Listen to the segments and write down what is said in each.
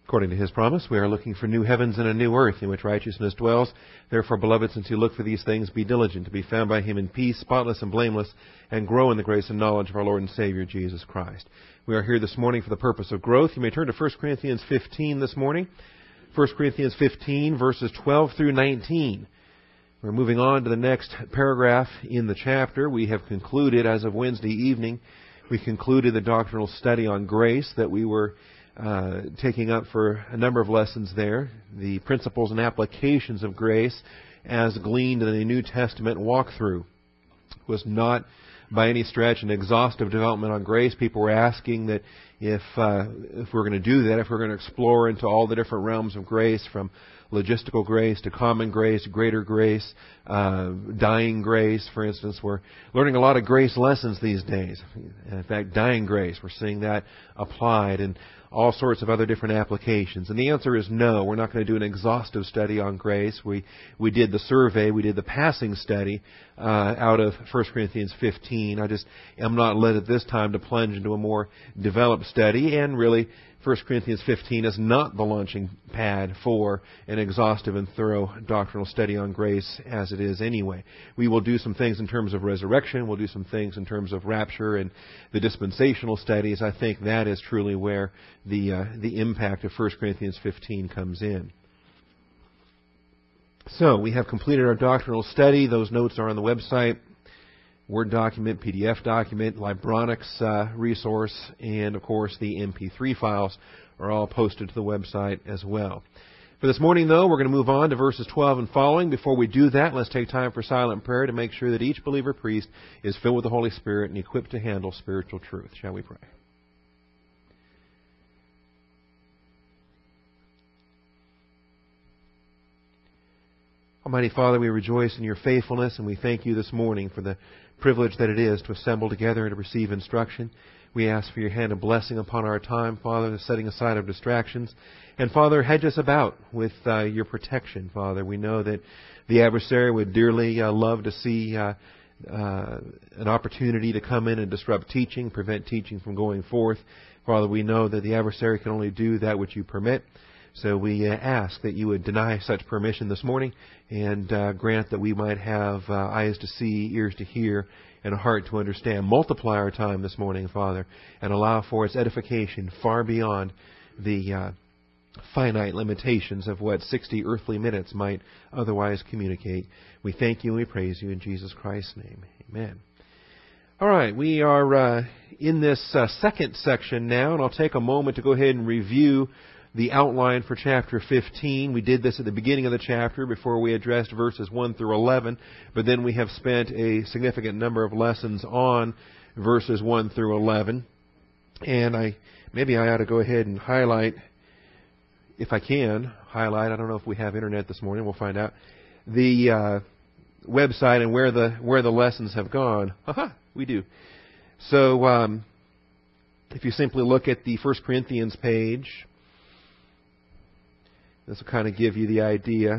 According to His promise, we are looking for new heavens and a new earth in which righteousness dwells. Therefore, beloved, since you look for these things, be diligent to be found by Him in peace, spotless and blameless, and grow in the grace and knowledge of our Lord and Savior, Jesus Christ. We are here this morning for the purpose of growth. You may turn to 1 Corinthians 15 this morning. 1 Corinthians 15, verses 12 through 19. We're moving on to the next paragraph in the chapter. We have concluded, as of Wednesday evening, we concluded the doctrinal study on grace that we were taking up for a number of lessons there. The principles and applications of grace as gleaned in the New Testament walkthrough was not by any stretch an exhaustive development on grace. People were asking that if we're going to do that, if we're going to explore into all the different realms of grace, from logistical grace to common grace, greater grace, dying grace, for instance. We're learning a lot of grace lessons these days. In fact, dying grace, we're seeing that applied in all sorts of other different applications. And the answer is no. We're not going to do an exhaustive study on grace. We did the survey, we did the passing study out of 1 Corinthians 15. I just am not led at this time to plunge into a more developed study, and really 1 Corinthians 15 is not the launching pad for an exhaustive and thorough doctrinal study on grace as it is anyway. We will do some things in terms of resurrection. We'll do some things in terms of rapture and the dispensational studies. I think that is truly where the impact of 1 Corinthians 15 comes in. So we have completed our doctrinal study. Those notes are on the website. Word document, PDF document, Libronics resource, and of course the MP3 files are all posted to the website as well. For this morning, though, we're going to move on to verses 12 and following. Before we do that, let's take time for silent prayer to make sure that each believer priest is filled with the Holy Spirit and equipped to handle spiritual truth. Shall we pray? Almighty Father, we rejoice in your faithfulness, and we thank you this morning for the privilege that it is to assemble together and to receive instruction. We ask for your hand of blessing upon our time, Father, the setting aside of distractions. And Father, hedge us about with your protection, Father. We know that the adversary would dearly love to see an opportunity to come in and disrupt teaching, prevent teaching from going forth. Father, we know that the adversary can only do that which you permit. So we ask that you would deny such permission this morning and grant that we might have eyes to see, ears to hear, and a heart to understand. Multiply our time this morning, Father, and allow for its edification far beyond the finite limitations of what 60 earthly minutes might otherwise communicate. We thank you and we praise you in Jesus Christ's name. Amen. All right, we are in this second section now, and I'll take a moment to go ahead and review the outline for chapter 15. We did this at the beginning of the chapter before we addressed verses 1 through 11, but then we have spent a significant number of lessons on verses 1 through 11. And maybe I ought to go ahead and highlight, if I can, I don't know if we have internet this morning, we'll find out, the website and where the lessons have gone. Aha, we do. So if you simply look at the 1 Corinthians page, this will kind of give you the idea.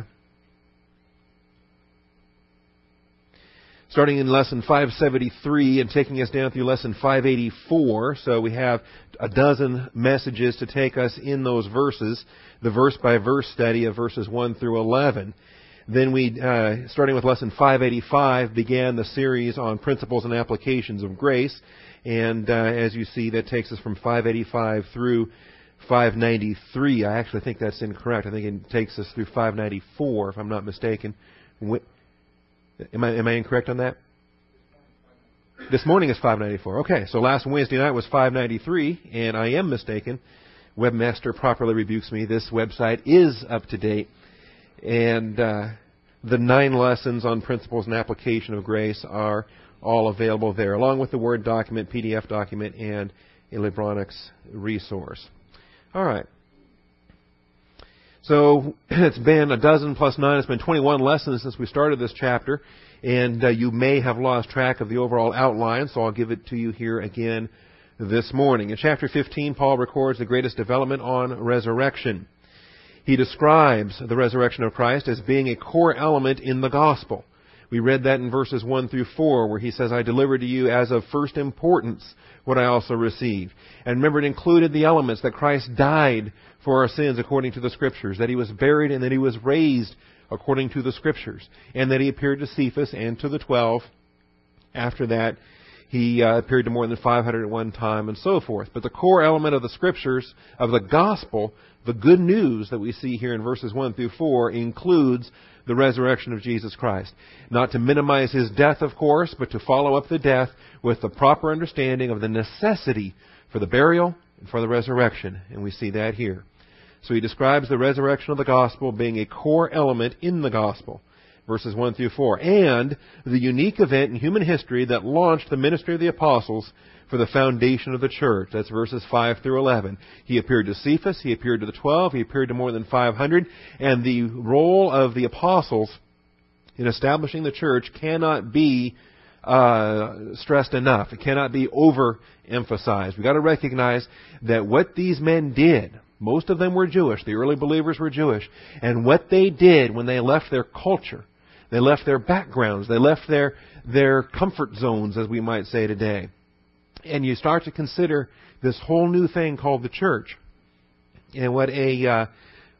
Starting in lesson 573 and taking us down through lesson 584. So we have a dozen messages to take us in those verses, the verse-by-verse study of verses 1 through 11. Then we, starting with lesson 585, began the series on principles and applications of grace. And as you see, that takes us from 585 through 593. I actually think that's incorrect. I think it takes us through 594, if I'm not mistaken. Am I incorrect on that? This morning is 594. Okay, so last Wednesday night was 593, and I am mistaken. Webmaster properly rebukes me. This website is up to date, and the 9 lessons on principles and application of grace are all available there, along with the Word document, PDF document, and a Libronics resource. All right. So it's been a dozen plus 9. It's been 21 lessons since we started this chapter. And you may have lost track of the overall outline, so I'll give it to you here again this morning. In chapter 15, Paul records the greatest development on resurrection. He describes the resurrection of Christ as being a core element in the gospel. We read that in verses 1 through 4, where he says, I delivered to you as of first importance what I also received. And remember, it included the elements that Christ died for our sins according to the Scriptures, that he was buried and that he was raised according to the Scriptures, and that he appeared to Cephas and to the 12. After that, he appeared to more than 500 at one time, and so forth. But the core element of the Scriptures, of the gospel, the good news that we see here in verses 1 through 4, includes the resurrection of Jesus Christ. Not to minimize his death, of course, but to follow up the death with the proper understanding of the necessity for the burial and for the resurrection. And we see that here. So he describes the resurrection of the gospel being a core element in the gospel. Verses 1 through 4. And the unique event in human history that launched the ministry of the apostles for the foundation of the church. That's verses 5 through 11. He appeared to Cephas, he appeared to the 12, he appeared to more than 500, and the role of the apostles in establishing the church cannot be stressed enough. It cannot be overemphasized. We've got to recognize that what these men did, most of them were Jewish, the early believers were Jewish, and what they did when they left their culture, they left their backgrounds, they left their comfort zones, as we might say today. And you start to consider this whole new thing called the church, and what a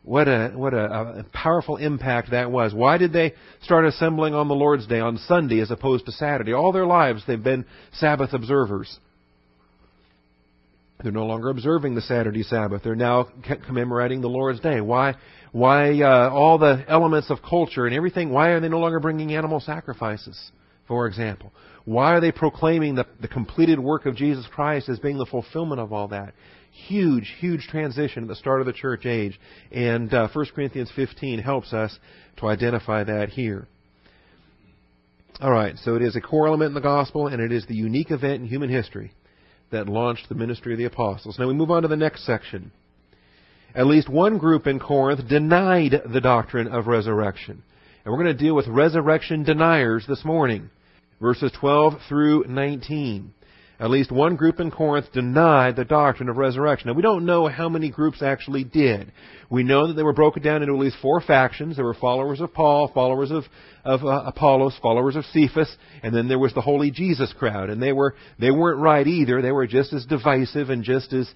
powerful impact that was. Why did they start assembling on the Lord's Day, on Sunday, as opposed to Saturday? All their lives they've been Sabbath observers. They're no longer observing the Saturday Sabbath. They're now commemorating the Lord's Day. Why all the elements of culture and everything, why are they no longer bringing animal sacrifices, for example? Why are they proclaiming the completed work of Jesus Christ as being the fulfillment of all that? Huge, huge transition at the start of the church age. And 1 Corinthians 15 helps us to identify that here. All right, so it is a core element in the gospel, and it is the unique event in human history that launched the ministry of the apostles. Now we move on to the next section. At least one group in Corinth denied the doctrine of resurrection. And we're going to deal with resurrection deniers this morning. Verses 12 through 19. At least one group in Corinth denied the doctrine of resurrection. Now, we don't know how many groups actually did. We know that they were broken down into at least 4 factions. There were followers of Paul, followers of Apollos, followers of Cephas, and then there was the Holy Jesus crowd. And they weren't right either. They were just as divisive and just as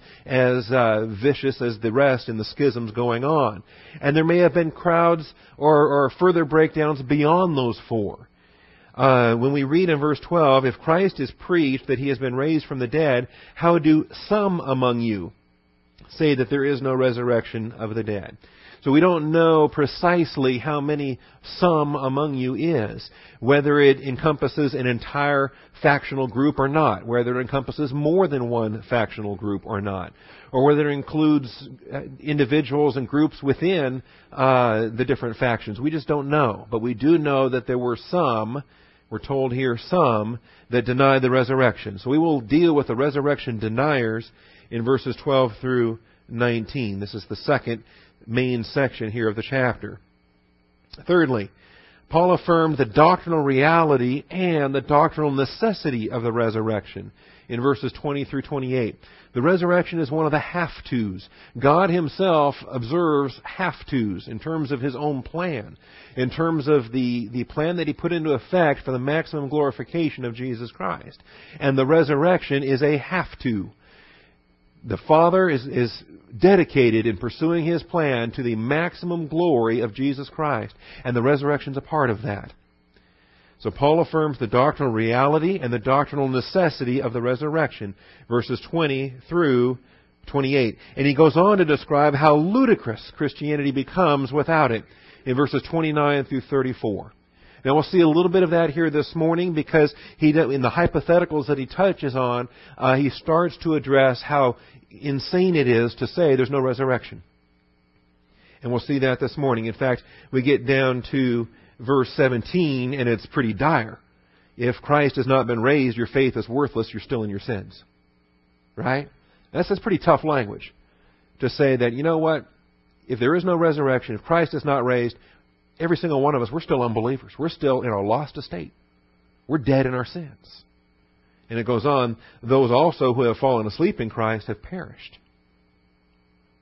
vicious as the rest in the schisms going on. And there may have been crowds or further breakdowns beyond those 4. When we read in verse 12, if Christ is preached that he has been raised from the dead, how do some among you say that there is no resurrection of the dead? So we don't know precisely how many some among you is, whether it encompasses an entire factional group or not, whether it encompasses more than one factional group or not, or whether it includes individuals and groups within the different factions. We just don't know. But we do know that there were some, we're told here some, that denied the resurrection. So we will deal with the resurrection deniers in verses 12 through 19. This is the second main section here of the chapter. Thirdly, Paul affirmed the doctrinal reality and the doctrinal necessity of the resurrection in verses 20 through 28. The resurrection is one of the have-tos. God himself observes have-tos in terms of his own plan, in terms of the plan that he put into effect for the maximum glorification of Jesus Christ. And the resurrection is a have-to. The Father is dedicated in pursuing his plan to the maximum glory of Jesus Christ, and the resurrection is a part of that. So Paul affirms the doctrinal reality and the doctrinal necessity of the resurrection, verses 20 through 28. And he goes on to describe how ludicrous Christianity becomes without it in verses 29 through 34. Now we'll see a little bit of that here this morning because in the hypotheticals that he touches on, he starts to address how insane it is to say there's no resurrection. And we'll see that this morning. In fact, we get down to verse 17 and it's pretty dire. If Christ has not been raised, your faith is worthless, you're still in your sins. Right? That's pretty tough language to say that, you know what, if there is no resurrection, if Christ is not raised, every single one of us, we're still unbelievers. We're still in our lost estate. We're dead in our sins. And it goes on, those also who have fallen asleep in Christ have perished.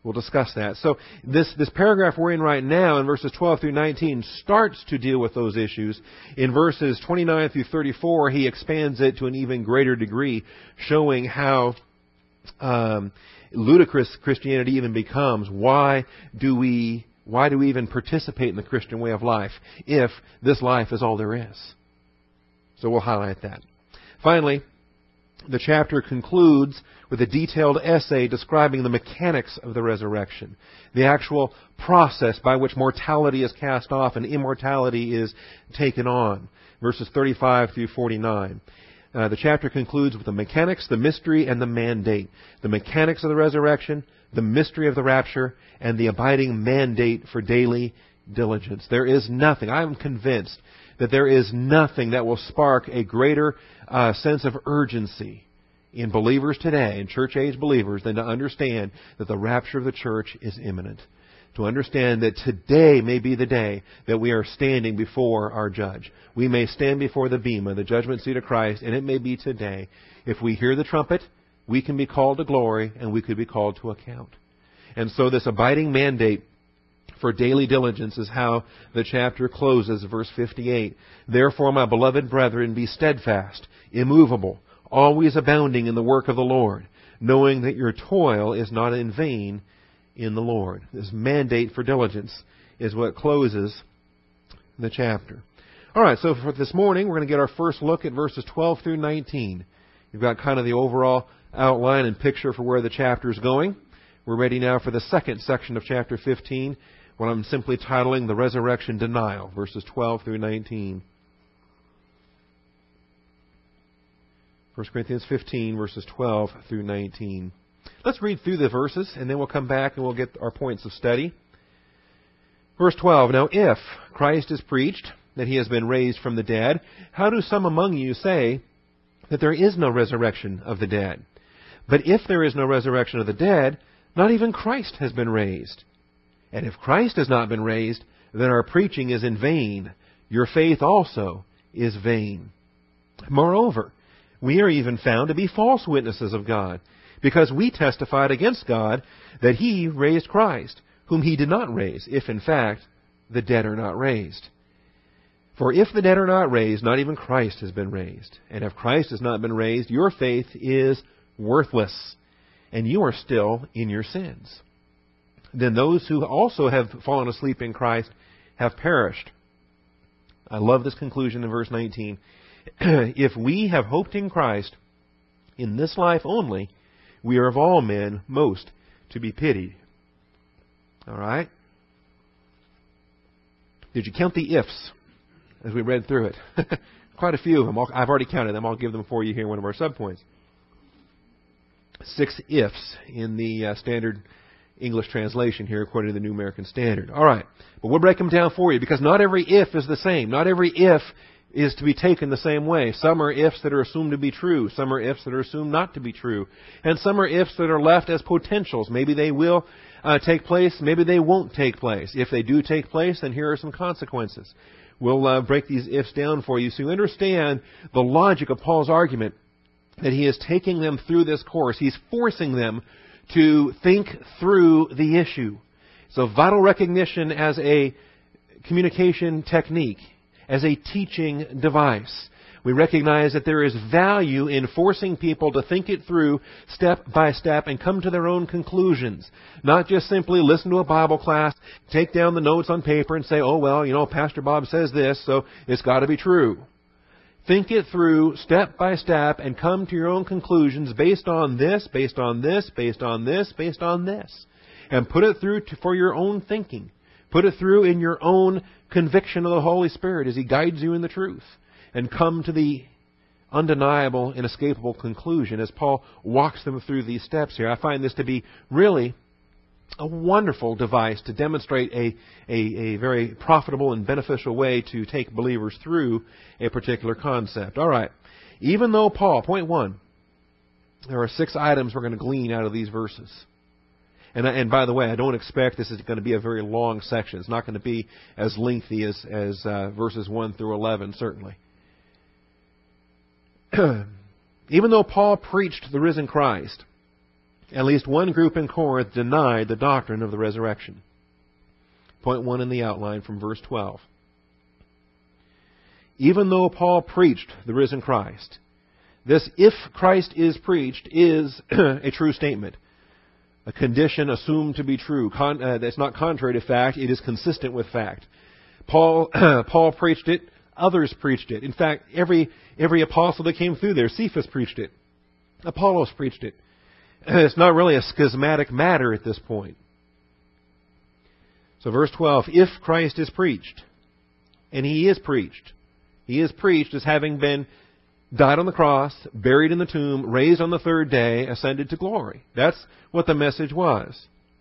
We'll discuss that. So this paragraph we're in right now in verses 12 through 19 starts to deal with those issues. In verses 29 through 34, he expands it to an even greater degree, showing how ludicrous Christianity even becomes. Why do we even participate in the Christian way of life if this life is all there is? So we'll highlight that. Finally, the chapter concludes with a detailed essay describing the mechanics of the resurrection, the actual process by which mortality is cast off and immortality is taken on, verses 35 through 49. The chapter concludes with the mechanics, the mystery, and the mandate. The mechanics of the resurrection, the mystery of the rapture, and the abiding mandate for daily diligence. There is nothing, I'm convinced, that there is nothing that will spark a greater sense of urgency in believers today, in church-age believers, than to understand that the rapture of the church is imminent. To understand that today may be the day that we are standing before our judge. We may stand before the bema, the judgment seat of Christ, and it may be today. If we hear the trumpet, we can be called to glory, and we could be called to account. And so this abiding mandate for daily diligence is how the chapter closes, verse 58. Therefore, my beloved brethren, be steadfast, immovable, always abounding in the work of the Lord, knowing that your toil is not in vain in the Lord. This mandate for diligence is what closes the chapter. All right, so for this morning, we're going to get our first look at verses 12 through 19. You've got kind of the overall outline and picture for where the chapter is going. We're ready now for the second section of chapter 15, what I'm simply titling The Resurrection Denial, verses 12 through 19. 1 Corinthians 15, verses 12 through 19. Let's read through the verses, and then we'll come back and we'll get our points of study. Verse 12, Now if Christ is preached that he has been raised from the dead, how do some among you say that there is no resurrection of the dead? But if there is no resurrection of the dead, not even Christ has been raised. And if Christ has not been raised, then our preaching is in vain. Your faith also is vain. Moreover, we are even found to be false witnesses of God, because we testified against God that he raised Christ, whom he did not raise, if in fact the dead are not raised. For if the dead are not raised, not even Christ has been raised. And if Christ has not been raised, your faith is worthless, and you are still in your sins. Then those who also have fallen asleep in Christ have perished. I love this conclusion in verse 19. If we have hoped in Christ in this life only, we are of all men most to be pitied. All right? Did you count the ifs as we read through it? Quite a few of them. I've already counted them. I'll give them for you here in one of our subpoints. 6 ifs in the standard English translation here according to the New American Standard. All right. But we'll break them down for you because not every if is the same. Not every if is to be taken the same way. Some are ifs that are assumed to be true. Some are ifs that are assumed not to be true. And some are ifs that are left as potentials. Maybe they will take place. Maybe they won't take place. If they do take place, then here are some consequences. We'll break these ifs down for you so you understand the logic of Paul's argument that he is taking them through this course. He's forcing them to think through the issue. So vital recognition as a communication technique, as a teaching device. We recognize that there is value in forcing people to think it through step by step and come to their own conclusions. Not just simply listen to a Bible class, take down the notes on paper and say, oh, well, Pastor Bob says this, so it's got to be true. Think it through step by step and come to your own conclusions based on this, based on this, based on this, based on this. And put it through for your own thinking. Put it through in your own conviction of the Holy Spirit as He guides you in the truth. And come to the undeniable, inescapable conclusion as Paul walks them through these steps here. I find this to be really a wonderful device to demonstrate a very profitable and beneficial way to take believers through a particular concept. All right. Even though Paul, point 1, there are 6 items we're going to glean out of these verses. And by the way, I don't expect this is going to be a very long section. It's not going to be as lengthy as verses 1 through 11, certainly. Even though Paul preached the risen Christ, At least one group in Corinth denied the doctrine of the resurrection. Point 1 in the outline from verse 12. Even though Paul preached the risen Christ, this "if Christ is preached" is a true statement. A condition assumed to be true. That's not contrary to fact. It is consistent with fact. Paul preached it. Others preached it. In fact, every apostle that came through there, Cephas preached it. Apollos preached it. It's not really a schismatic matter at this point. So verse 12, if Christ is preached, and He is preached as having been died on the cross, buried in the tomb, raised on the third day, ascended to glory. That's what the message was.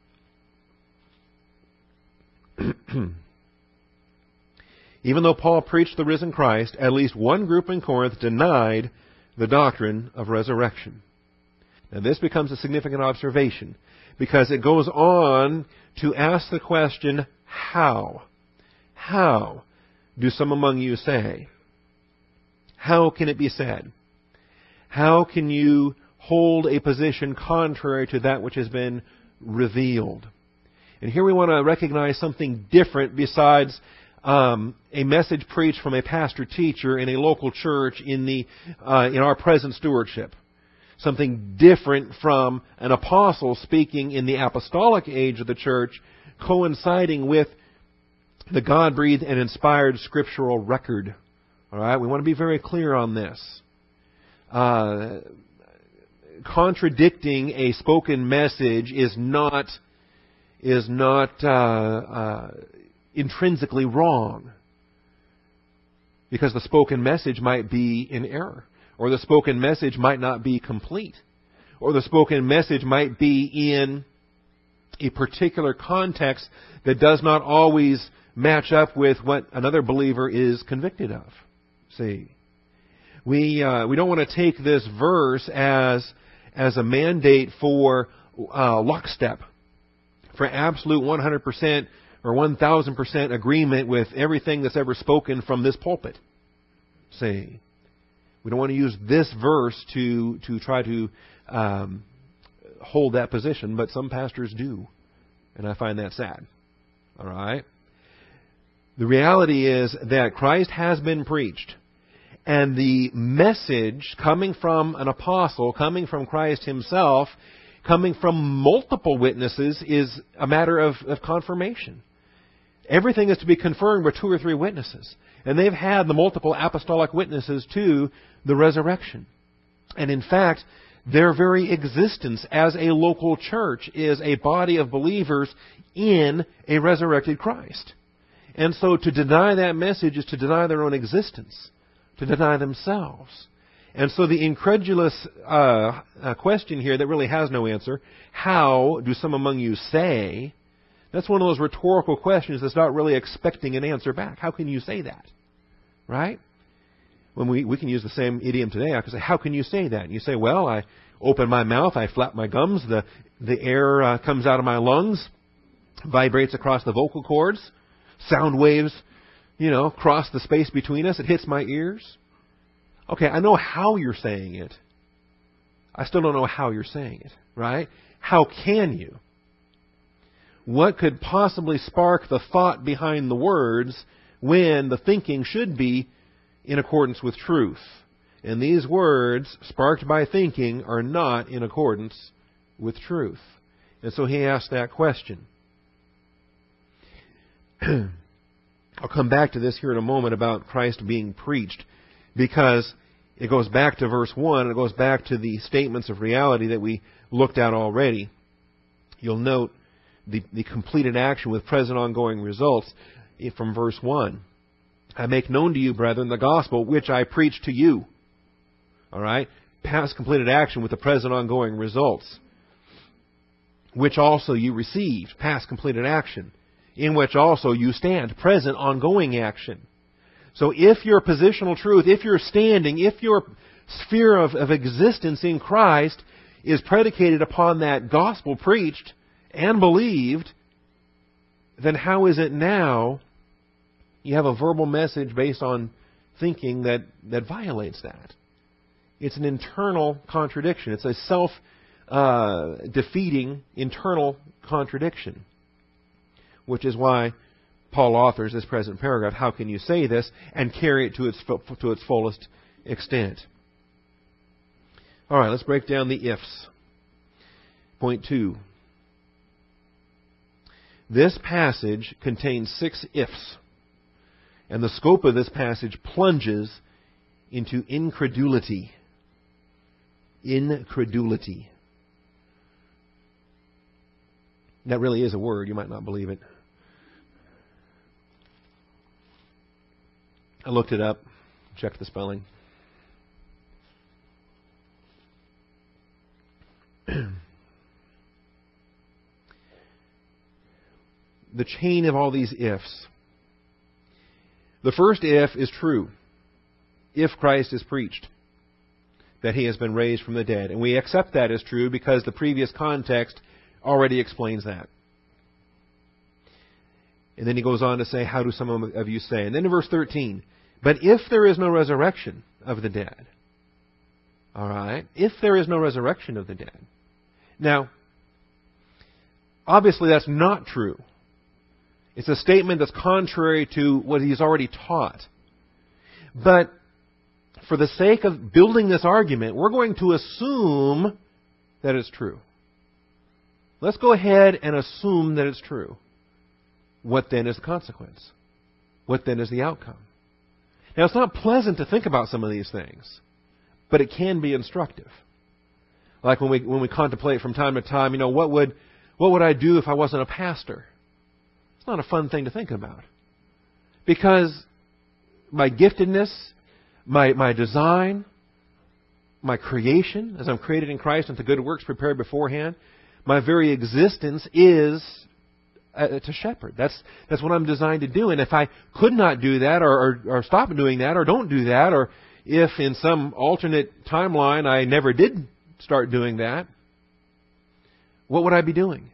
Even though Paul preached the risen Christ, at least one group in Corinth denied the doctrine of resurrection. Now this becomes a significant observation, because it goes on to ask the question, how? How do some among you say? How can it be said? How can you hold a position contrary to that which has been revealed? And here we want to recognize something different besides a message preached from a pastor-teacher in a local church in our present stewardship. Something different from an apostle speaking in the apostolic age of the church, coinciding with the God-breathed and inspired scriptural record. All right, we want to be very clear on this. Contradicting a spoken message is not intrinsically wrong, because the spoken message might be in error, or the spoken message might not be complete, or the spoken message might be in a particular context that does not always match up with what another believer is convicted of. See, we don't want to take this verse as a mandate for lockstep, for absolute 100% or 1,000% agreement with everything that's ever spoken from this pulpit. See, we don't want to use this verse to try to hold that position, but some pastors do, and I find that sad. All right. The reality is that Christ has been preached. And the message coming from an apostle, coming from Christ Himself, coming from multiple witnesses is a matter of confirmation. Everything is to be confirmed with 2 or 3 witnesses. And they've had the multiple apostolic witnesses to the resurrection. And in fact, their very existence as a local church is a body of believers in a resurrected Christ. And so to deny that message is to deny their own existence, to deny themselves. And so the incredulous question here that really has no answer, how do some among you say? That's one of those rhetorical questions that's not really expecting an answer back. How can you say that? Right? When we can use the same idiom today. I can say, how can you say that? And you say, well, I open my mouth, I flap my gums, the air comes out of my lungs, vibrates across the vocal cords, sound waves, cross the space between us. It hits my ears. Okay, I know how you're saying it. I still don't know how you're saying it, right? How can you? What could possibly spark the thought behind the words when the thinking should be in accordance with truth? And these words, sparked by thinking, are not in accordance with truth. And so he asked that question. I'll come back to this here in a moment about Christ being preached, because it goes back to verse 1, and it goes back to the statements of reality that we looked at already. You'll note the completed action with present ongoing results from verse 1. I make known to you, brethren, the gospel which I preached to you. All right? Past completed action with the present ongoing results. Which also you received. Past completed action. In which also you stand. Present ongoing action. So if your positional truth, if your standing, if your sphere of existence in Christ is predicated upon that gospel preached and believed, then how is it now you have a verbal message based on thinking that violates that? It's an internal contradiction. It's a defeating internal contradiction. Which is why Paul authors this present paragraph. How can you say this and carry it to its fullest extent? All right, let's break down the ifs. Point 2. This passage contains 6 ifs. And the scope of this passage plunges into incredulity. Incredulity. That really is a word. You might not believe it. I looked it up, checked the spelling. The chain of all these ifs. The first if is true. If Christ is preached, that He has been raised from the dead. And we accept that as true because the previous context already explains that. And then he goes on to say, how do some of you say? And then in verse 13, but if there is no resurrection of the dead. All right? If there is no resurrection of the dead. Now, obviously that's not true. It's a statement that's contrary to what he's already taught. But for the sake of building this argument, we're going to assume that it's true. Let's go ahead and assume that it's true. What then is the consequence? What then is the outcome? Now, it's not pleasant to think about some of these things, but it can be instructive. Like when we contemplate from time to time, what would I do if I wasn't a pastor? It's not a fun thing to think about. Because my giftedness, my design, my creation, as I'm created in Christ unto good works prepared beforehand, my very existence is to shepherd. That's what I'm designed to do. And if I could not do that, or stop doing that, or don't do that, or if in some alternate timeline I never did start doing that, what would I be doing?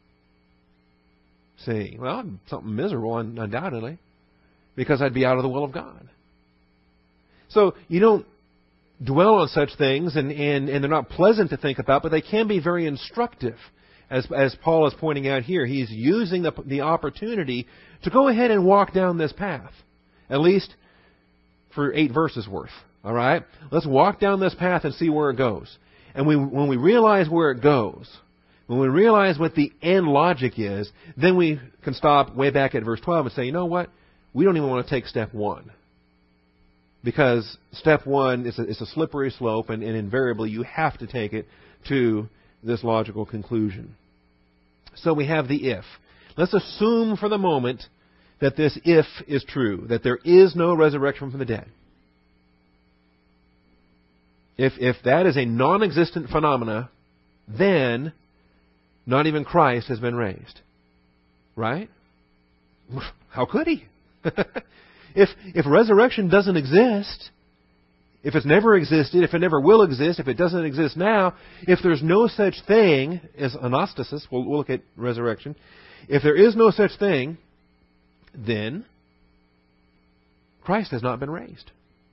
See, well, something miserable, undoubtedly, because I'd be out of the will of God. So you don't dwell on such things, and they're not pleasant to think about, but they can be very instructive. As Paul is pointing out here, he's using the opportunity to go ahead and walk down this path, at least for 8 verses worth. All right? Let's walk down this path and see where it goes. And when we realize where it goes, when we realize what the end logic is, then we can stop way back at verse 12 and say, you know what? We don't even want to take step 1. Because step 1 is a slippery slope, and invariably you have to take it to this logical conclusion. So we have the if. Let's assume for the moment that this if is true, that there is no resurrection from the dead. If that is a non-existent phenomena, then not even Christ has been raised. Right? How could He? If resurrection doesn't exist, if it's never existed, if it never will exist, if it doesn't exist now, if there's no such thing as anastasis, we'll look at resurrection. If there is no such thing, then Christ has not been raised.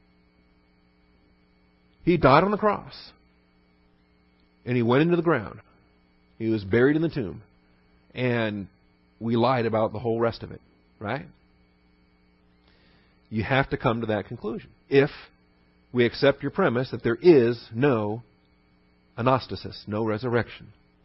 He died on the cross. And He went into the ground. He was buried in the tomb. And we lied about the whole rest of it. Right? You have to come to that conclusion. If we accept your premise that there is no anastasis, no resurrection.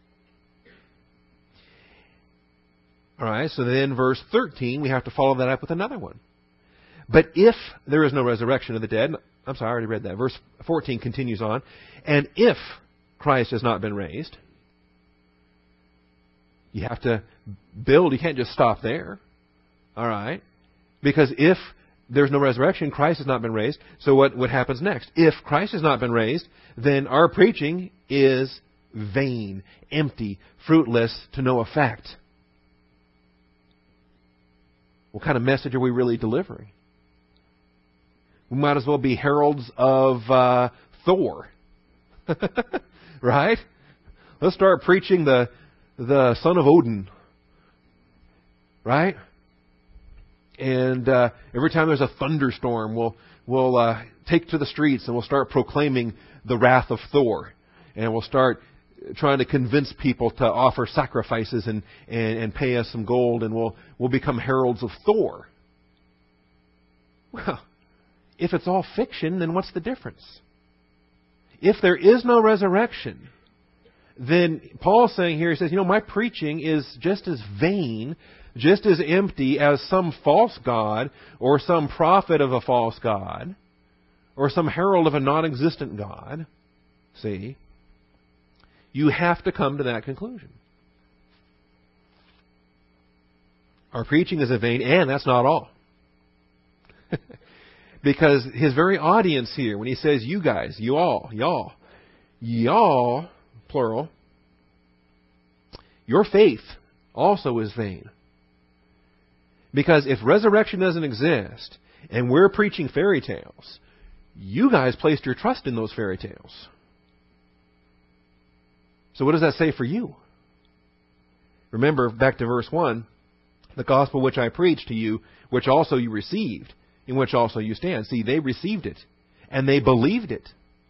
All right, so then verse 13, we have to follow that up with another one. But if there is no resurrection of the dead, I'm sorry, I already read that. Verse 14 continues on. And if Christ has not been raised, you have to build. You can't just stop there. All right? Because if there's no resurrection, Christ has not been raised. So what happens next? If Christ has not been raised, then our preaching is vain, empty, fruitless, to no effect. What kind of message are we really delivering? We might as well be heralds of Thor. Right? Let's start preaching the son of Odin. Right? And every time there's a thunderstorm, we'll take to the streets and we'll start proclaiming the wrath of Thor. And we'll start trying to convince people to offer sacrifices and pay us some gold, and we'll become heralds of Thor. Well, if it's all fiction, then what's the difference? If there is no resurrection, then Paul's saying here, he says, my preaching is just as vain, just as empty as some false god or some prophet of a false god or some herald of a non-existent god. See? You have to come to that conclusion. Our preaching is in vain, and that's not all. Because his very audience here, when he says you guys, you all, y'all, plural, your faith also is vain. Because if resurrection doesn't exist, and we're preaching fairy tales, you guys placed your trust in those fairy tales. So what does that say for you? Remember, back to verse 1, the gospel which I preached to you, which also you received, in which also you stand. See, they received it, and they believed it.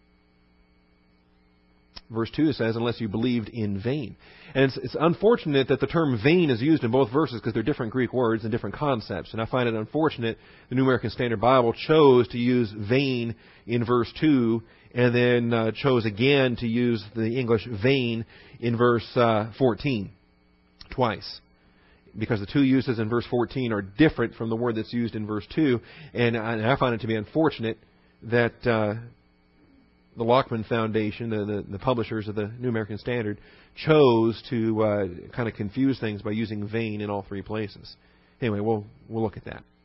Verse 2 says, unless you believed in vain. And it's unfortunate that the term vain is used in both verses because they're different Greek words and different concepts. And I find it unfortunate the New American Standard Bible chose to use vain in verse 2 and then chose again to use the English vain in verse 14 twice. Because the two uses in verse 14 are different from the word that's used in verse 2. And I find it to be unfortunate that the Lockman Foundation, the publishers of the New American Standard, chose to kind of confuse things by using vain in all three places. Anyway, we'll look at that.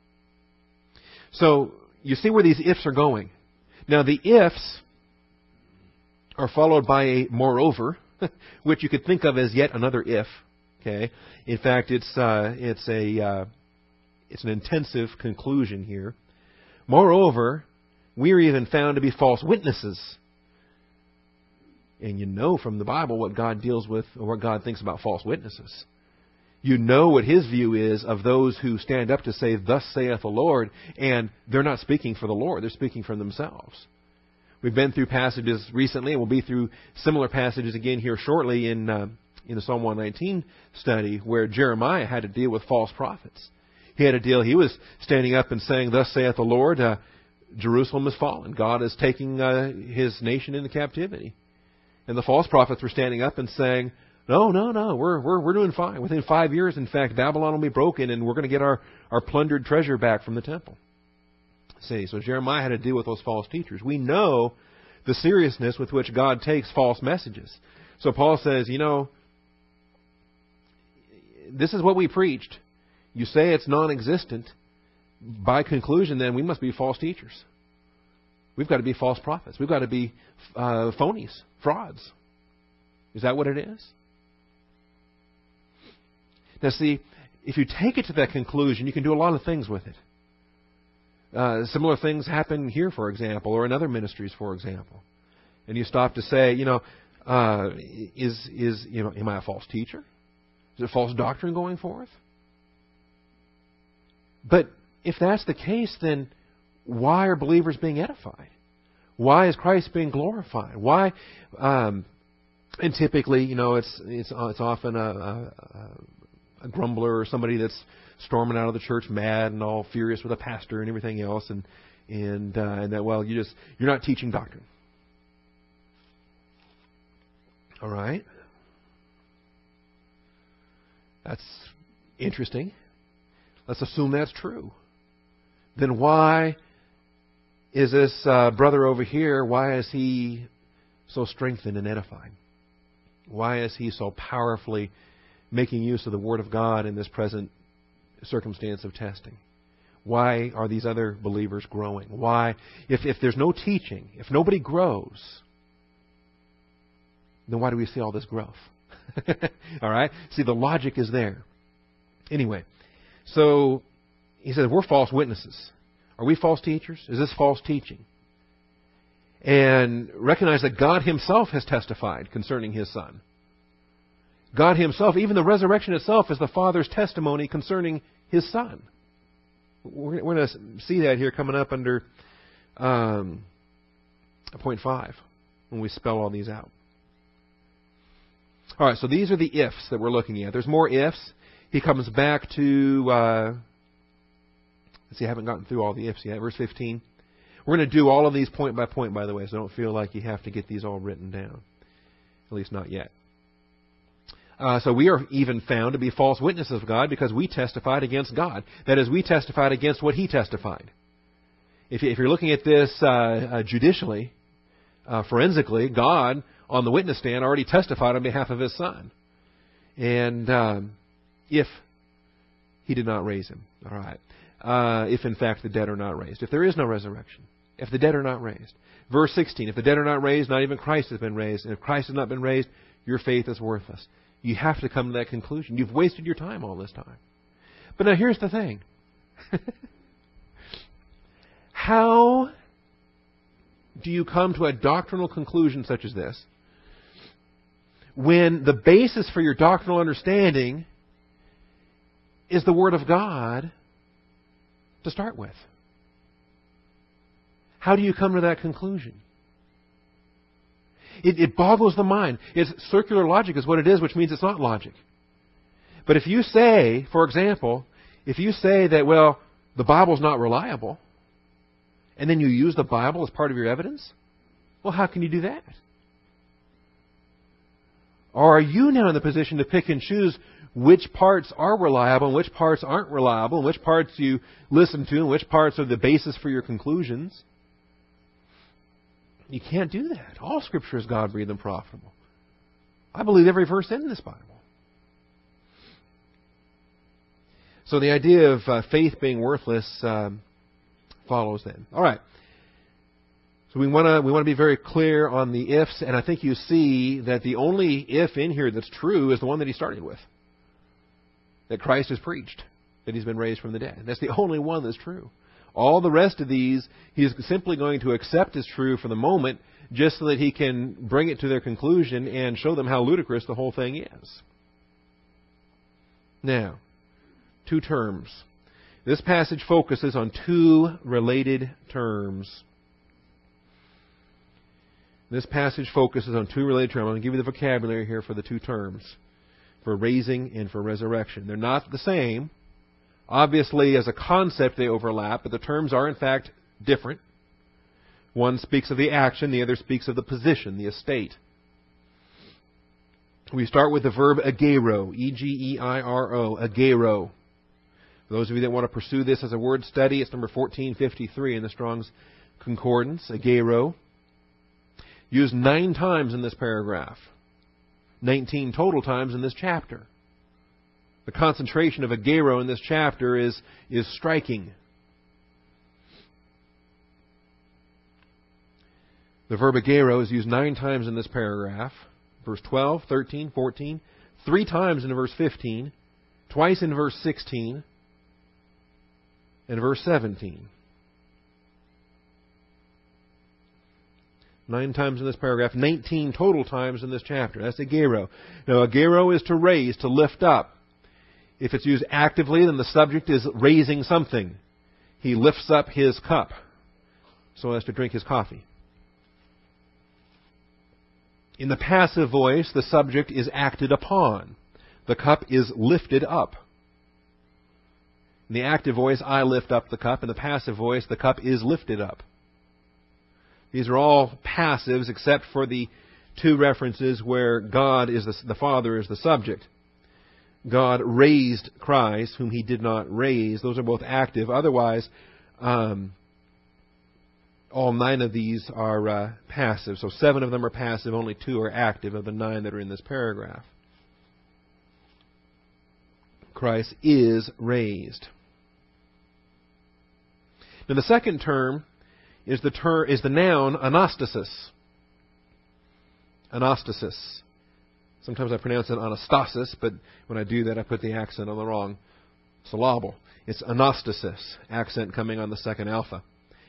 So you see where these ifs are going. Now the ifs are followed by a moreover, which you could think of as yet another if. Okay. In fact, it's an intensive conclusion here. Moreover, we are even found to be false witnesses. And you know from the Bible what God deals with, or what God thinks about false witnesses. You know what His view is of those who stand up to say, "Thus saith the Lord," and they're not speaking for the Lord; they're speaking for themselves. We've been through passages recently, and we'll be through similar passages again here shortly in the Psalm 119 study, where Jeremiah had to deal with false prophets. He was standing up and saying, "Thus saith the Lord, Jerusalem has fallen. God is taking His nation into captivity." And the false prophets were standing up and saying, No, we're doing fine. Within 5 years, in fact, Babylon will be broken, and we're going to get our plundered treasure back from the temple. See, so Jeremiah had to deal with those false teachers. We know the seriousness with which God takes false messages. So Paul says, this is what we preached. You say it's non-existent. By conclusion, then, we must be false teachers. We've got to be false prophets. We've got to be phonies, frauds. Is that what it is? Now, see, if you take it to that conclusion, you can do a lot of things with it. Similar things happen here, for example, or in other ministries, for example. And you stop to say, am I a false teacher? Is it false doctrine going forth? But if that's the case, then why are believers being edified? Why is Christ being glorified? Why? And typically, it's often a grumbler or somebody that's storming out of the church mad and all furious with a pastor and everything else, and that you're not teaching doctrine. All right, that's interesting. Let's assume that's true. Then why is this brother over here, why is he so strengthened and edified? Why is he so powerfully making use of the Word of God in this present circumstance of testing? Why are these other believers growing? Why, if there's no teaching, if nobody grows, then why do we see all this growth? All right? See, the logic is there. Anyway, so he says, we're false witnesses. Are we false teachers? Is this false teaching? And recognize that God Himself has testified concerning His Son. God Himself, even the resurrection itself, is the Father's testimony concerning His Son. We're going to see that here coming up under point 5 when we spell all these out. All right, so these are the ifs that we're looking at. There's more ifs. He comes back to, let's see, I haven't gotten through all the ifs yet. Verse 15. We're going to do all of these point by point, by the way, so don't feel like you have to get these all written down. At least not yet. So we are even found to be false witnesses of God because we testified against God. That is, we testified against what He testified. If you're looking at this judicially, forensically, God, on the witness stand, already testified on behalf of His Son. And if He did not raise Him. All right. If, in fact, the dead are not raised. If there is no resurrection. If the dead are not raised. Verse 16, if the dead are not raised, not even Christ has been raised. And if Christ has not been raised, your faith is worthless. You have to come to that conclusion. You've wasted your time all this time. But now here's the thing. How do you come to a doctrinal conclusion such as this when the basis for your doctrinal understanding is the Word of God to start with? How do you come to that conclusion? It boggles the mind. It's circular logic is what it is, which means it's not logic. But if you say, for example, if you say that, well, the Bible's not reliable, and then you use the Bible as part of your evidence, well, how can you do that? Or are you now in the position to pick and choose which parts are reliable and which parts aren't reliable, and which parts you listen to and which parts are the basis for your conclusions? You can't do that. All Scripture is God-breathed and profitable. I believe every verse in this Bible. So the idea of faith being worthless follows then. All right. So we want to be very clear on the ifs, and I think you see that the only if in here that's true is the one that he started with. That Christ has preached, that He's been raised from the dead. That's the only one that's true. All the rest of these, He is simply going to accept as true for the moment, just so that He can bring it to their conclusion and show them how ludicrous the whole thing is. Now, two terms. This passage focuses on two related terms. This passage focuses on two related terms. I'm going to give you the vocabulary here for the two terms, for raising and for resurrection. They're not the same. Obviously, as a concept, they overlap, but the terms are, in fact, different. One speaks of the action, the other speaks of the position, the estate. We start with the verb agero, E-G-E-I-R-O, agero. For those of you that want to pursue this as a word study, it's number 1453 in the Strong's Concordance, agero. Used 9 times in this paragraph. 19 total times in this chapter. The concentration of agero in this chapter is striking. The verb agero is used 9 times in this paragraph. Verse 12, 13, 14, 3 times in verse 15, twice in verse 16, and verse 17. 9 times in this paragraph, 19 total times in this chapter. That's agero. Now, agero is to raise, to lift up. If it's used actively, then the subject is raising something. He lifts up his cup so as to drink his coffee. In the passive voice, the subject is acted upon. The cup is lifted up. In the active voice, I lift up the cup. In the passive voice, the cup is lifted up. These are all passives except for the 2 references where God is the Father is the subject. God raised Christ, whom He did not raise. Those are both active. Otherwise, all 9 of these are passive. So 7 of them are passive, only 2 are active of the 9 that are in this paragraph. Christ is raised. Now the second term is the noun anastasis. Anastasis. Sometimes I pronounce it anastasis, but when I do that, I put the accent on the wrong syllable. It's anastasis, accent coming on the second alpha.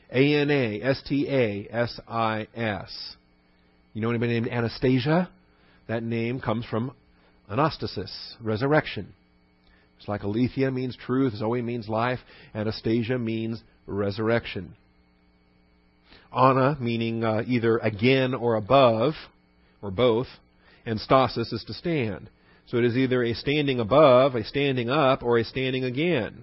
A-N-A-S-T-A-S-I-S. You know anybody named Anastasia? That name comes from anastasis, resurrection. It's like aletheia means truth, Zoe means life, Anastasia means resurrection. Ana meaning either again or above, or both, and stasis is to stand. So it is either a standing above, a standing up, or a standing again.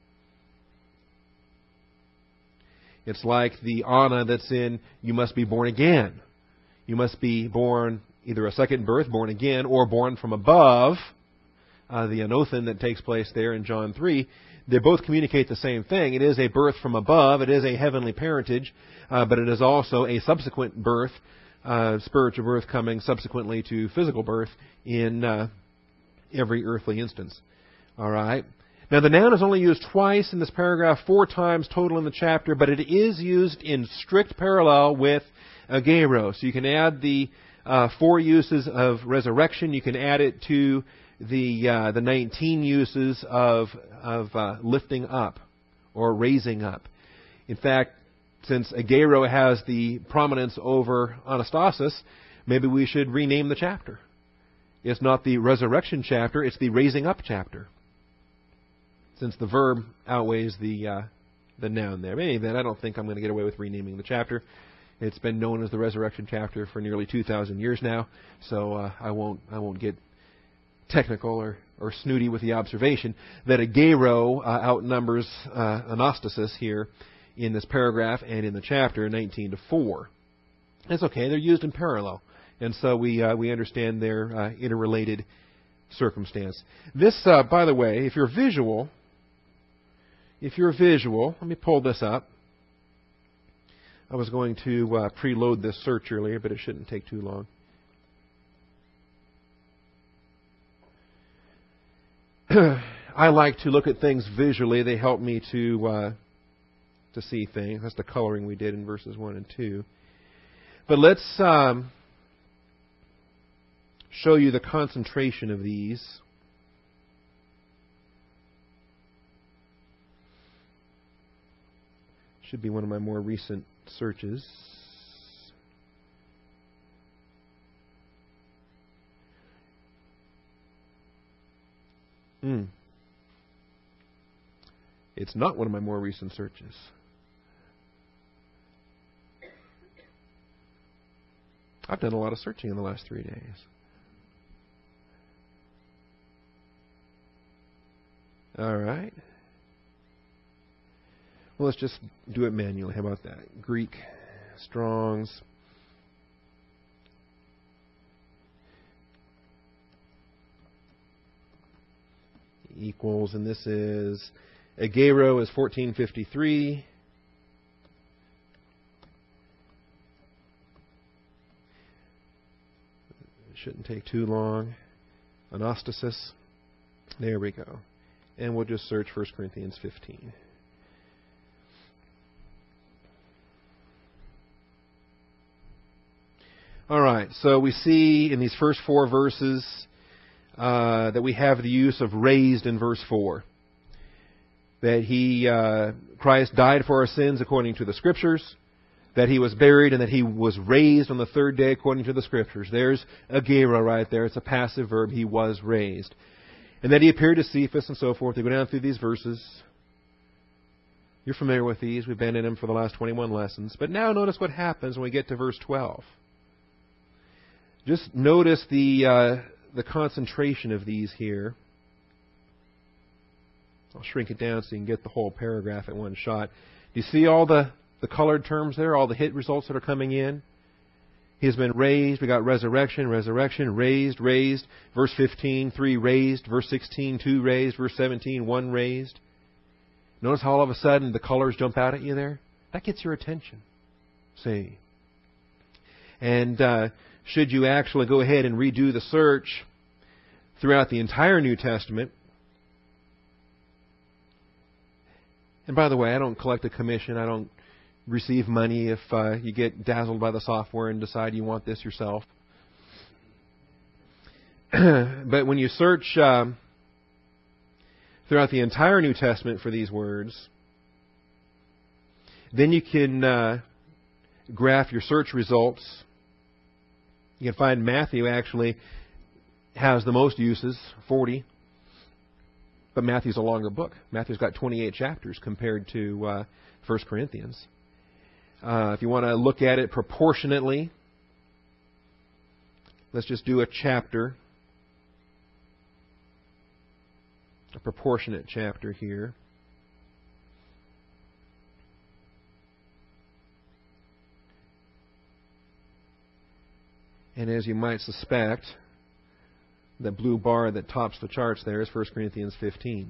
It's like the ana that's in, you must be born again. You must be born either a second birth, born again, or born from above. The anothen that takes place there in John 3, they both communicate the same thing. It is a birth from above. It is a heavenly parentage, but it is also a subsequent birth, spiritual birth coming subsequently to physical birth in every earthly instance. All right. Now, the noun is only used twice in this paragraph, 4 times total in the chapter, but it is used in strict parallel with agero. So you can add the 4 uses of resurrection. You can add it to the 19 uses of lifting up or raising up. In fact, since agero has the prominence over anastasis, maybe we should rename the chapter. It's not the resurrection chapter, it's the raising up chapter, since the verb outweighs the noun there. Anyway, I don't think I'm going to get away with renaming the chapter. It's been known as the resurrection chapter for nearly 2,000 years now, so I won't get technical or snooty with the observation that agero outnumbers anastasis here in this paragraph and in the chapter 19-4. That's okay; they're used in parallel, and so we understand their interrelated circumstance. This, by the way, if you're visual, let me pull this up. I was going to preload this search earlier, but it shouldn't take too long. I like to look at things visually. They help me to see things. That's the coloring we did in verses 1 and 2. But let's show you the concentration of these. Should be one of my more recent searches. It's not one of my more recent searches. I've done a lot of searching in the last 3 days. All right. Well, let's just do it manually. How about that? Greek, Strong's. Equals, and this is agero is 1453. Shouldn't take too long. Anastasis. There we go. And we'll just search 1 Corinthians 15. All right, so we see in these first 4 verses that we have the use of raised in verse 4. That Christ died for our sins according to the Scriptures, that He was buried, and that He was raised on the 3rd day according to the Scriptures. There's agero right there. It's a passive verb. He was raised. And that He appeared to Cephas and so forth. They go down through these verses. You're familiar with these. We've been in them for the last 21 lessons. But now notice what happens when we get to verse 12. Just notice the concentration of these here. I'll shrink it down so you can get the whole paragraph at one shot. Do you see all the colored terms there, all the hit results that are coming in? He has been raised. We got resurrection, raised. Verse 15, 3 raised. Verse 16, 2 raised. Verse 17, 1 raised. Notice how all of a sudden the colors jump out at you there? That gets your attention. See? And should you actually go ahead and redo the search throughout the entire New Testament. And by the way, I don't collect a commission. I don't receive money if you get dazzled by the software and decide you want this yourself. But when you search throughout the entire New Testament for these words, then you can graph your search results. You can find Matthew actually has the most uses, 40. But Matthew's a longer book. Matthew's got 28 chapters compared to 1 Corinthians. If you want to look at it proportionately, Let's just do a chapter, a proportionate chapter here. And as you might suspect, the blue bar that tops the charts there is 1 Corinthians 15.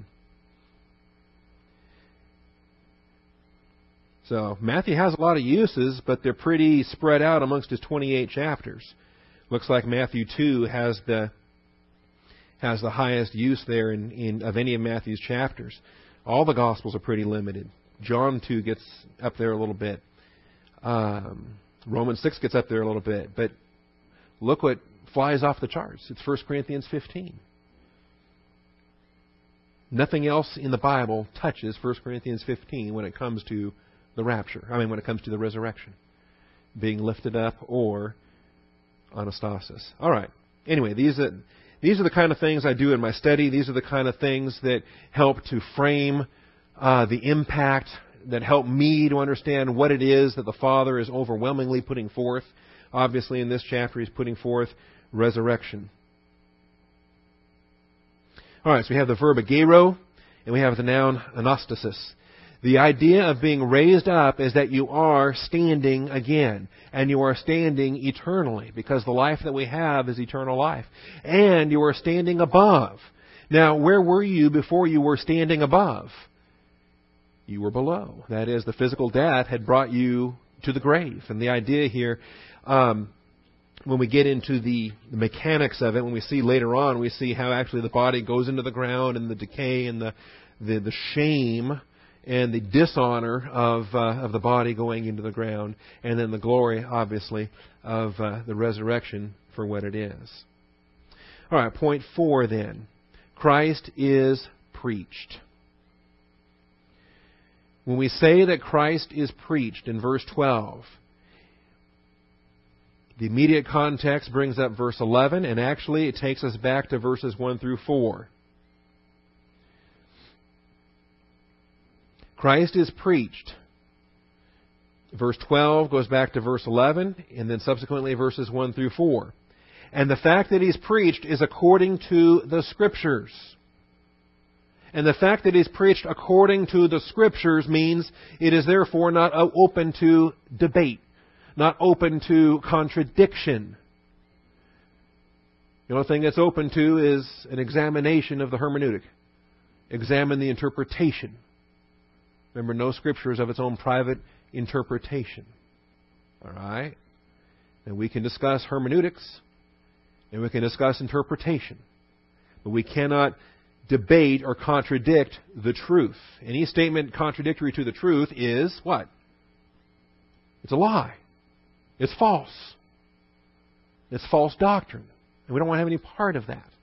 So Matthew has a lot of uses, but they're pretty spread out amongst his 28 chapters. Looks like Matthew 2 has the highest use there of any of Matthew's chapters. All the Gospels are pretty limited. John 2 gets up there a little bit. Romans 6 gets up there a little bit. But look what flies off the charts. It's 1 Corinthians 15. Nothing else in the Bible touches 1 Corinthians 15 when it comes to the rapture. When it comes to the resurrection. Being lifted up or anastasis. All right. Anyway, these are the kind of things I do in my study. These are the kind of things that help to frame the impact, that help me to understand what it is that the Father is overwhelmingly putting forth. Obviously, in this chapter, He's putting forth resurrection. All right, so we have the verb agero, and we have the noun anastasis. The idea of being raised up is that you are standing again, and you are standing eternally, because the life that we have is eternal life. And you are standing above. Now, where were you before you were standing above? You were below. That is, the physical death had brought you to the grave. And the idea here, when we get into the mechanics of it, when we see later on, we see how actually the body goes into the ground and the decay and the shame and the dishonor of the body going into the ground, and then the glory, obviously, of the resurrection for what it is. All right, point 4 then. Christ is preached. When we say that Christ is preached in verse 12, the immediate context brings up verse 11, and actually it takes us back to verses 1 through 4. Christ is preached. Verse 12 goes back to verse 11, and then subsequently verses 1 through 4. And the fact that He's preached is according to the Scriptures. And the fact that He's preached according to the Scriptures means it is therefore not open to debate, not open to contradiction. The only thing that's open to is an examination of the hermeneutic. Examine the interpretation. Remember, no Scripture is of its own private interpretation. All right? And we can discuss hermeneutics, and we can discuss interpretation. But we cannot debate or contradict the truth. Any statement contradictory to the truth is what? It's a lie. It's false. It's false doctrine. And we don't want to have any part of that.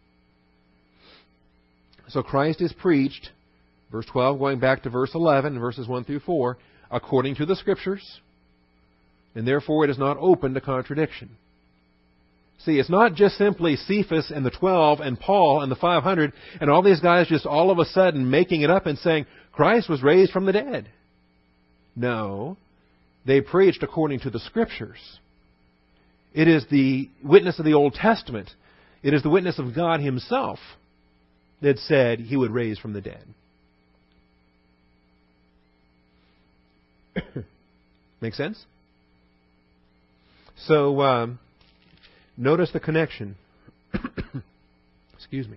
So Christ is preached, verse 12 going back to verse 11, verses 1 through 4, according to the Scriptures, and therefore it is not open to contradiction. See, it's not just simply Cephas and the 12 and Paul and the 500 and all these guys just all of a sudden making it up and saying, Christ was raised from the dead. No, they preached according to the Scriptures. It is the witness of the Old Testament. It is the witness of God Himself that said He would raise from the dead. Make sense? So, notice the connection. Excuse me.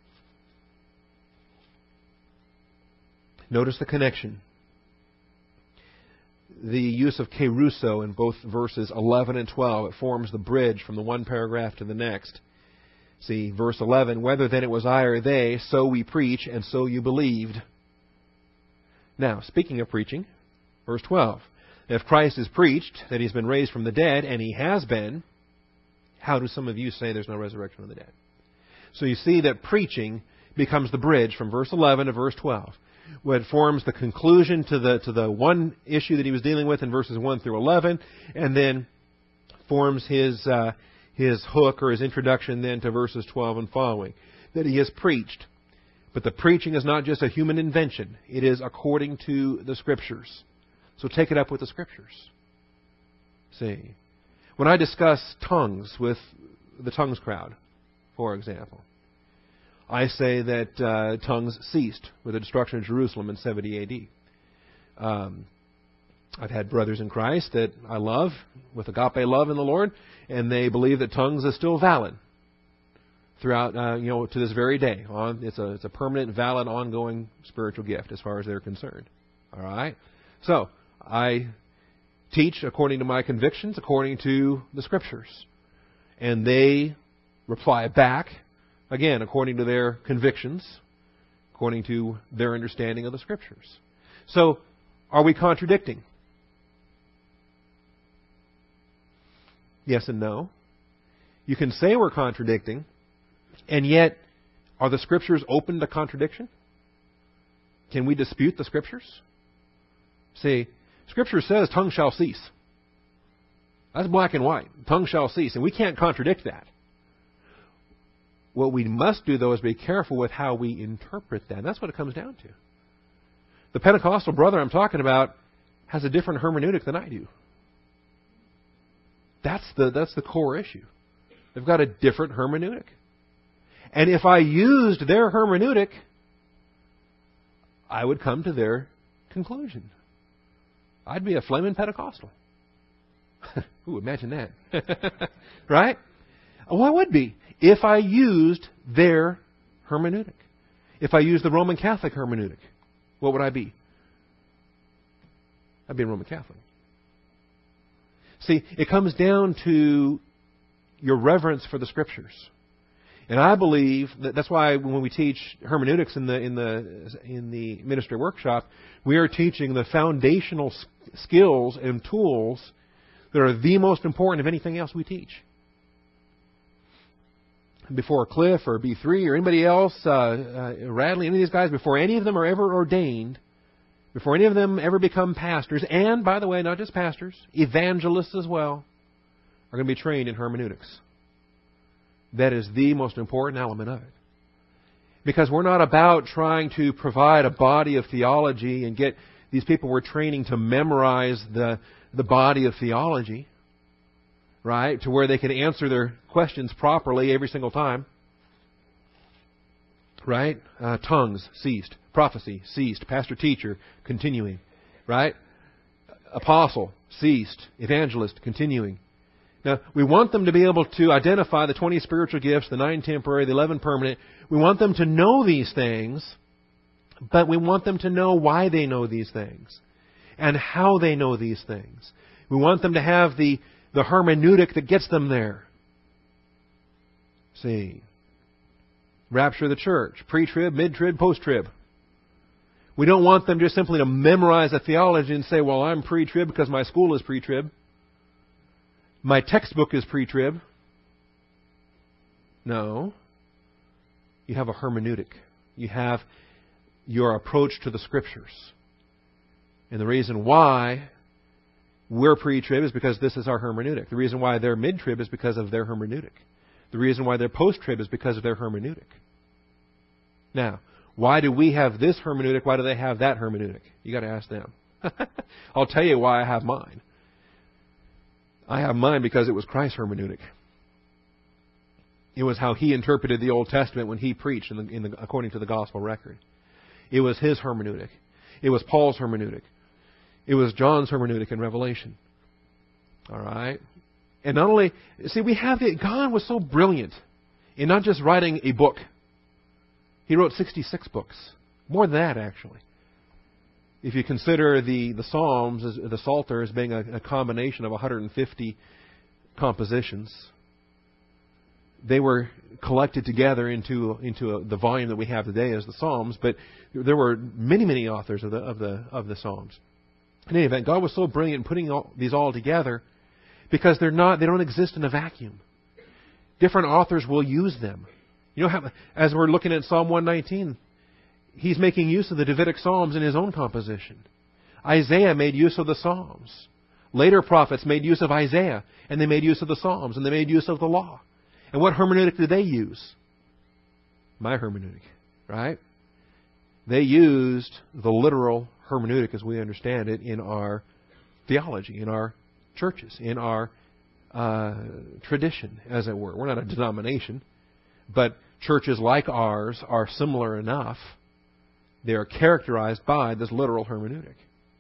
Notice the connection. The use of kerusso in both verses 11 and 12. It forms the bridge from the one paragraph to the next. See, verse 11, whether then it was I or they, so we preach, and so you believed. Now, speaking of preaching, verse 12. If Christ is preached, that He's been raised from the dead, and He has been, how do some of you say there's no resurrection of the dead? So you see that preaching becomes the bridge from verse 11 to verse 12. Where it forms the conclusion to the one issue that He was dealing with in verses 1 through 11, and then forms his hook or His introduction then to verses 12 and following. That He has preached. But the preaching is not just a human invention. It is according to the Scriptures. So take it up with the Scriptures. See. When I discuss tongues with the tongues crowd, for example. I say that tongues ceased with the destruction of Jerusalem in 70 A.D. I've had brothers in Christ that I love with agape love in the Lord, and they believe that tongues is still valid throughout, to this very day. It's a permanent, valid, ongoing spiritual gift as far as they're concerned. All right? So, I teach according to my convictions, according to the Scriptures. And they reply back, again, according to their convictions, according to their understanding of the Scriptures. So, are we contradicting? Yes and no. You can say we're contradicting, and yet, are the Scriptures open to contradiction? Can we dispute the Scriptures? See, Scripture says tongue shall cease. That's black and white. Tongue shall cease, and we can't contradict that. What we must do, though, is be careful with how we interpret that. And that's what it comes down to. The Pentecostal brother I'm talking about has a different hermeneutic than I do. That's the core issue. They've got a different hermeneutic. And if I used their hermeneutic, I would come to their conclusion. I'd be a flaming Pentecostal. Ooh, imagine that. Right? Well, I would be if I used their hermeneutic. If I used the Roman Catholic hermeneutic, what would I be? I'd be a Roman Catholic. See, it comes down to your reverence for the Scriptures. And I believe that's why when we teach hermeneutics in the ministry workshop, we are teaching the foundational skills and tools that are the most important of anything else we teach. Before Cliff or B3 or anybody else, Radley, any of these guys, before any of them are ever ordained, before any of them ever become pastors, and by the way, not just pastors, evangelists as well, are going to be trained in hermeneutics. That is the most important element of it. Because we're not about trying to provide a body of theology and get these people we're training to memorize the body of theology, right, to where they can answer their questions properly every single time. Right? Tongues ceased. Prophecy ceased. Pastor-teacher continuing. Right? Apostle ceased. Evangelist continuing. Now, we want them to be able to identify the 20 spiritual gifts, the 9 temporary, the 11 permanent. We want them to know these things, but we want them to know why they know these things and how they know these things. We want them to have the hermeneutic that gets them there. See, rapture of the church, pre-trib, mid-trib, post-trib. We don't want them just simply to memorize a theology and say, well, I'm pre-trib because my school is pre-trib. My textbook is pre-trib. No. You have a hermeneutic. You have your approach to the Scriptures. And the reason why we're pre-trib is because this is our hermeneutic. The reason why they're mid-trib is because of their hermeneutic. The reason why they're post-trib is because of their hermeneutic. Now, why do we have this hermeneutic? Why do they have that hermeneutic? You got to ask them. I'll tell you why I have mine. I have mine because it was Christ's hermeneutic. It was how He interpreted the Old Testament when He preached according to the gospel record. It was His hermeneutic. It was Paul's hermeneutic. It was John's hermeneutic in Revelation. All right? And not only, see, God was so brilliant in not just writing a book. He wrote 66 books. More than that, actually. If you consider the Psalms, the Psalter, as being a combination of 150 compositions, they were collected together into the volume that we have today as the Psalms. But there were many, many authors of the Psalms. In any event, God was so brilliant in putting these all together because they don't exist in a vacuum. Different authors will use them. You know, as we're looking at Psalm 119, he's making use of the Davidic Psalms in his own composition. Isaiah made use of the Psalms. Later prophets made use of Isaiah, and they made use of the Psalms, and they made use of the law. And what hermeneutic did they use? My hermeneutic, right? They used the literal hermeneutic as we understand it in our theology, in our churches, in our tradition, as it were. We're not a denomination, but churches like ours are similar enough. They are characterized by this literal hermeneutic.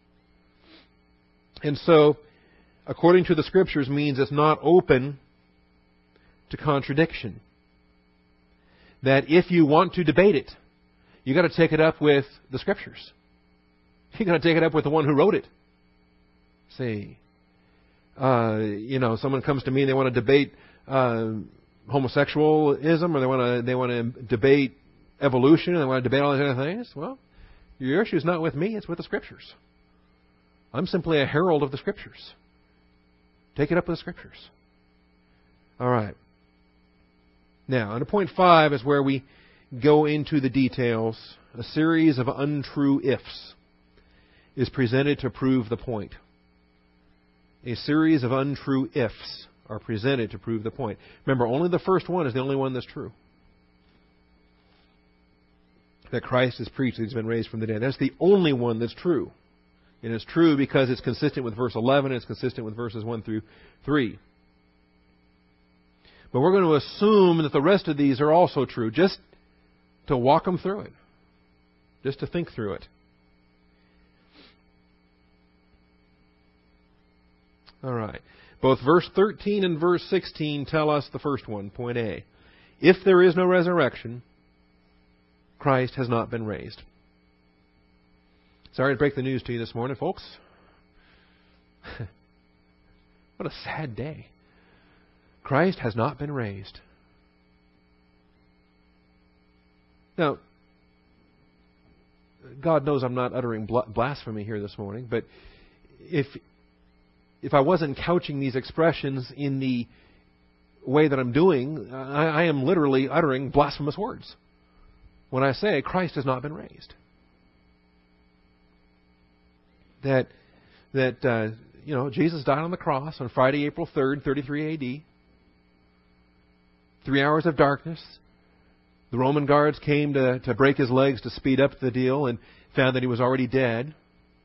And so, according to the Scriptures means it's not open to contradiction. That if you want to debate it, you got to take it up with the Scriptures. You got to take it up with the one who wrote it. See, someone comes to me and they want to debate homosexualism, or they want to debate evolution, and they want to debate all these other things. Well, your issue is not with me; it's with the Scriptures. I'm simply a herald of the Scriptures. Take it up with the Scriptures. All right. Now, under point 5 is where we go into the details. A series of untrue ifs is presented to prove the point. A series of untrue ifs are presented to prove the point. Remember, only the first one is the only one that's true. That Christ is preached, that He's been raised from the dead. That's the only one that's true. And it's true because it's consistent with verse 11, and it's consistent with verses 1 through 3. But we're going to assume that the rest of these are also true, just to walk them through it. Just to think through it. All right. Both verse 13 and verse 16 tell us the first one, point A. If there is no resurrection, Christ has not been raised. Sorry to break the news to you this morning, folks. What a sad day. Christ has not been raised. Now, God knows I'm not uttering blasphemy here this morning, but if I wasn't couching these expressions in the way that I'm doing, I am literally uttering blasphemous words when I say Christ has not been raised. That Jesus died on the cross on Friday, April 3rd, 33 A.D. 3 hours of darkness. The Roman guards came to break His legs to speed up the deal and found that He was already dead.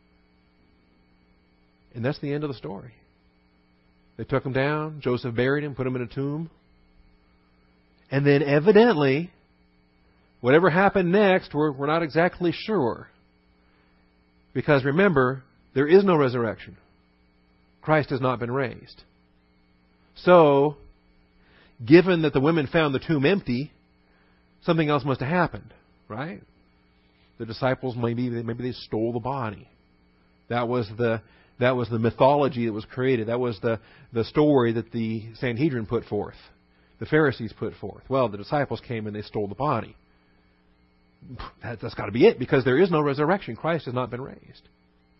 And that's the end of the story. They took Him down. Joseph buried Him, put Him in a tomb. And then evidently, whatever happened next, we're not exactly sure. Because remember, there is no resurrection. Christ has not been raised. So, given that the women found the tomb empty, something else must have happened, right? The disciples maybe they stole the body. That was the mythology that was created. That was the story that the Sanhedrin put forth, the Pharisees put forth. Well, the disciples came and they stole the body. That's got to be it, because there is no resurrection. Christ has not been raised.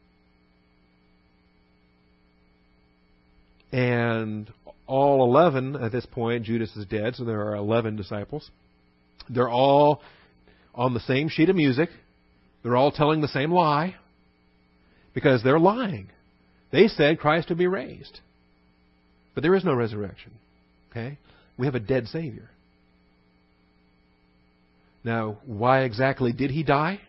And all 11 at this point, Judas is dead, so there are 11 disciples. They're all on the same sheet of music. They're all telling the same lie, because they're lying. They said Christ would be raised. But there is no resurrection. Okay? We have a dead Savior. Now, why exactly did He die?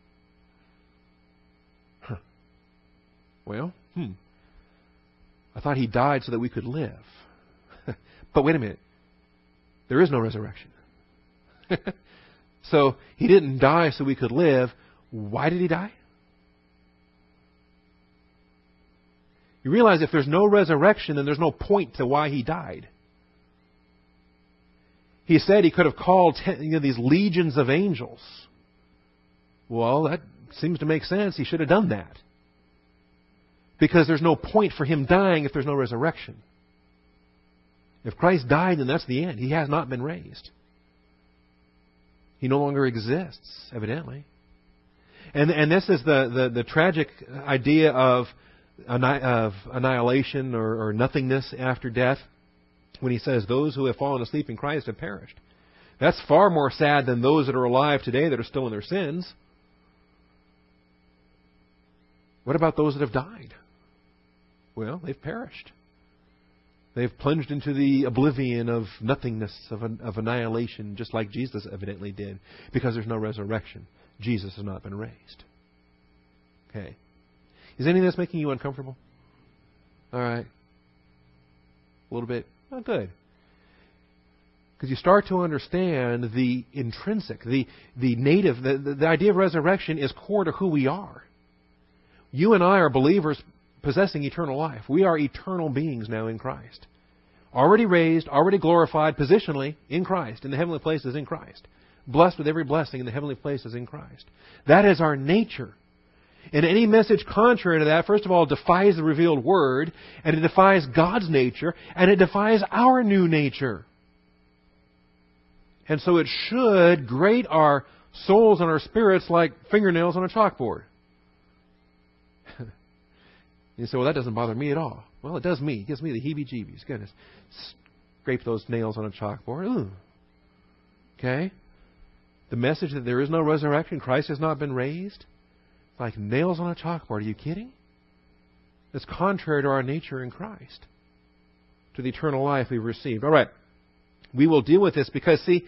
Well, I thought He died so that we could live. But wait a minute. There is no resurrection. So, He didn't die so we could live. Why did He die? You realize if there's no resurrection, then there's no point to why He died. He said He could have called these legions of angels. Well, that seems to make sense. He should have done that. Because there's no point for Him dying if there's no resurrection. If Christ died, then that's the end. He has not been raised. He no longer exists, evidently. And this is the tragic idea of annihilation or nothingness after death, when He says those who have fallen asleep in Christ have perished. That's far more sad than those that are alive today that are still in their sins. What about those that have died? Well, they've perished. They've plunged into the oblivion of nothingness, of annihilation, just like Jesus evidently did, because there's no resurrection. Jesus has not been raised. Okay. Is any of this making you uncomfortable? All right. a little bit? Oh, good. Because you start to understand the intrinsic, the native, the idea of resurrection is core to who we are. You and I are believers possessing eternal life. We are eternal beings now in Christ. Already raised, already glorified positionally in Christ, in the heavenly places in Christ. Blessed with every blessing in the heavenly places in Christ. That is our nature. And any message contrary to that, first of all, defies the revealed Word, and it defies God's nature, and it defies our new nature. And so it should grate our souls and our spirits like fingernails on a chalkboard. You say, well, that doesn't bother me at all. Well, it does me. It gives me the heebie-jeebies. Goodness. Scrape those nails on a chalkboard. Ooh. Okay? The message that there is no resurrection, Christ has not been raised, like nails on a chalkboard. Are you kidding? It's contrary to our nature in Christ, to the eternal life we've received. All right. We will deal with this because, see,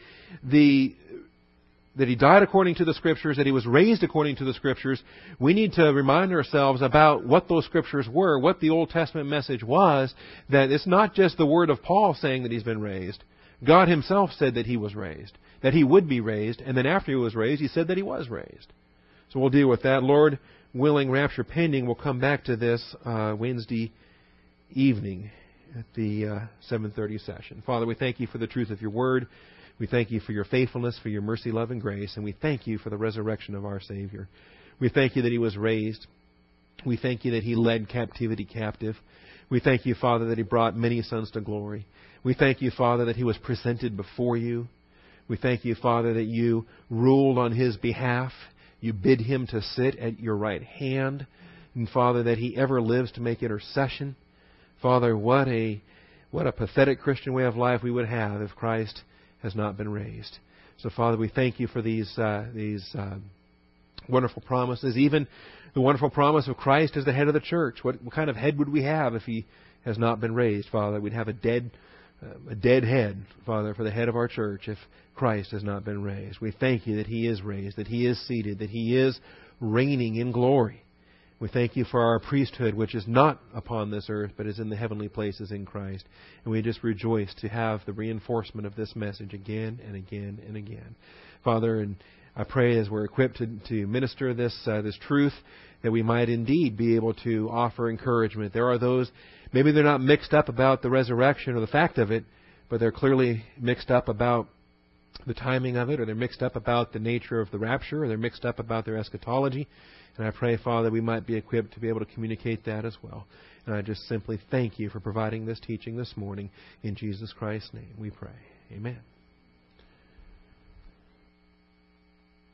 that He died according to the Scriptures, that He was raised according to the Scriptures, we need to remind ourselves about what those Scriptures were, what the Old Testament message was, that it's not just the word of Paul saying that He's been raised. God Himself said that He was raised, that He would be raised, and then after He was raised, He said that He was raised. So we'll deal with that. Lord willing, rapture pending, we'll come back to this Wednesday evening at the 7:30 session. Father, we thank You for the truth of Your Word. We thank You for Your faithfulness, for Your mercy, love, and grace. And we thank You for the resurrection of our Savior. We thank You that He was raised. We thank You that He led captivity captive. We thank You, Father, that He brought many sons to glory. We thank You, Father, that He was presented before You. We thank You, Father, that You ruled on His behalf. You bid Him to sit at Your right hand. And, Father, that He ever lives to make intercession. Father, what a pathetic Christian way of life we would have if Christ has not been raised. So, Father, we thank You for these wonderful promises. Even the wonderful promise of Christ as the head of the church. What kind of head would we have if He has not been raised, Father? We'd have a dead head, Father, for the head of our church if Christ has not been raised. We thank You that He is raised, that He is seated, that He is reigning in glory. We thank You for our priesthood, which is not upon this earth, but is in the heavenly places in Christ. And we just rejoice to have the reinforcement of this message again and again and again. Father, and I pray as we're equipped to minister this truth, that we might indeed be able to offer encouragement. There are those, maybe they're not mixed up about the resurrection or the fact of it, but they're clearly mixed up about the timing of it, or they're mixed up about the nature of the rapture, or they're mixed up about their eschatology. And I pray, Father, we might be equipped to be able to communicate that as well. And I just simply thank You for providing this teaching this morning. In Jesus Christ's name we pray. Amen.